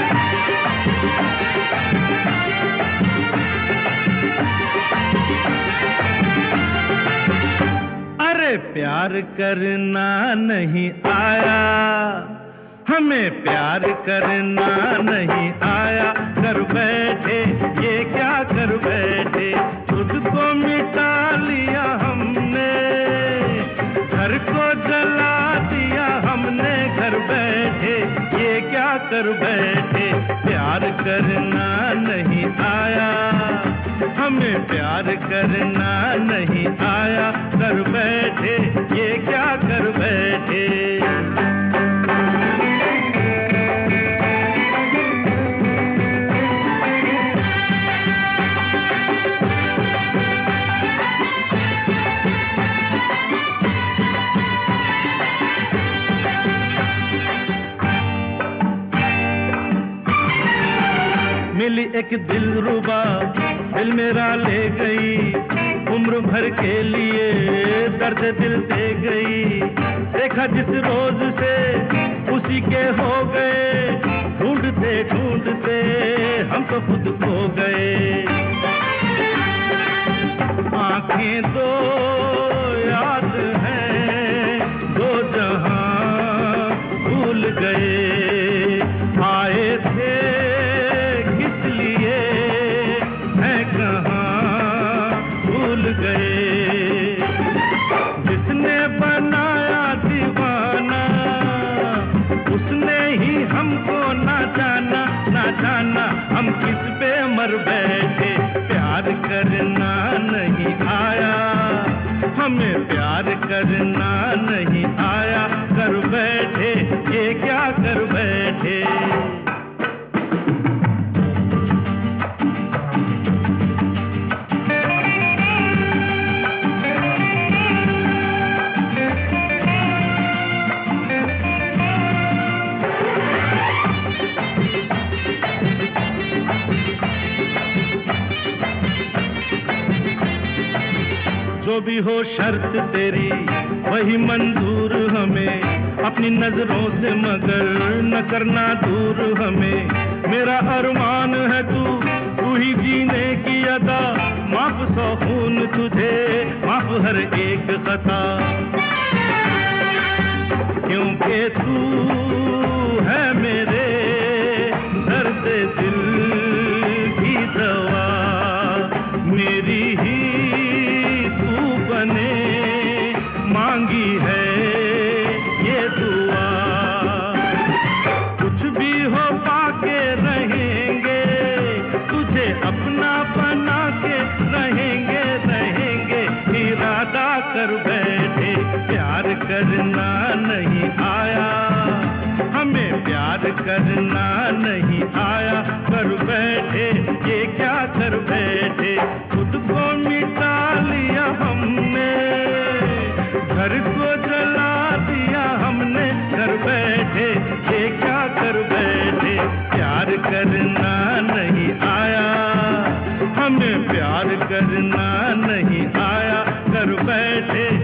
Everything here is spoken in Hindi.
प्यार करना नहीं आया, हमें प्यार करना नहीं आया। कर बैठे ये क्या कर बैठे, खुद को मिटा लिया हमने, घर को जला दिया हमने। घर बैठे ये क्या कर बैठे, प्यार करना नहीं आया, हमें प्यार करना नहीं आया। कर बैठे ये क्या कर बैठे। मिली एक दिलरुबा, दिल मेरा ले गई, उम्र भर के लिए दर्द दिल दे गई। देखा जिस रोज से उसी के हो गए, ढूंढते ढूंढते हम तो खुद खो गए। आंखें दो याद हैं, दो जहां भूल गए। आए थे किस लिए, हैं कहां भूल गए। जिसने बनाया दीवाना, उसने ही हमको ना जाना, ना जाना हम किस पे मर बैठे। प्यार करना नहीं आया, हमें प्यार करना नहीं आया। कर बैठे ये क्या कर बैठे। जो भी हो शर्त तेरी वही मंजूर हमें, अपनी नजरों से मगर न करना दूर हमें। मेरा अरमान है तू ही जीने की अदा, माफ सौ खून तुझे, माफ हर एक खता। क्योंकि तू है मेरे दर्द दिल की दवा, मेरी ही बने मांगी है ये दुआ। कुछ भी हो पाके रहेंगे, तुझे अपना बना के रहेंगे, रहेंगे। इरादा कर बैठे प्यार करना नहीं आया, हमें प्यार करना नहीं आया। कर बैठे ये क्या कर बैठे, खुद को मिटा लिया हमने, घर को जला दिया हमने। कर बैठे ये क्या कर बैठे, प्यार करना नहीं आया, हमें प्यार करना नहीं आया। कर बैठे